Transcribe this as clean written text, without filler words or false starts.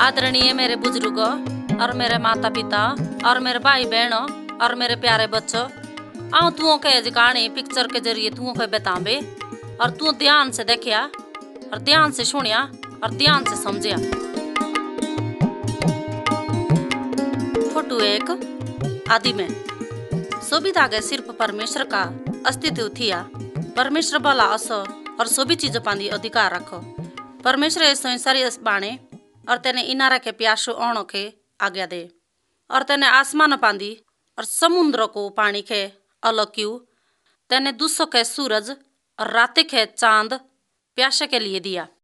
आदरणीय मेरे बुजुर्गों और मेरे माता पिता और मेरे भाई बहनों और मेरे प्यारे बच्चों, आओ तुओं के आज कहानी पिक्चर के जरिए तुओं को बतावे और तू ध्यान से देखिया और ध्यान से सुनिया और ध्यान से समझिया। फोटो एक। आदि में सोबिता के सिर्फ परमेश्वर का अस्तित्व थिया। परमेश्वर भला असो और सभी चीजों पांदी अधिकार रखो। परमेश्वर ऐसो सारी बाणे और तेने इनारा के प्यासो ओणो के आज्ञा दे और तेने आसमान पांदी और समुद्र को पानी के अलग क्यों। तेने दूसों के सूरज और राते के चांद प्यासे के लिए दिया।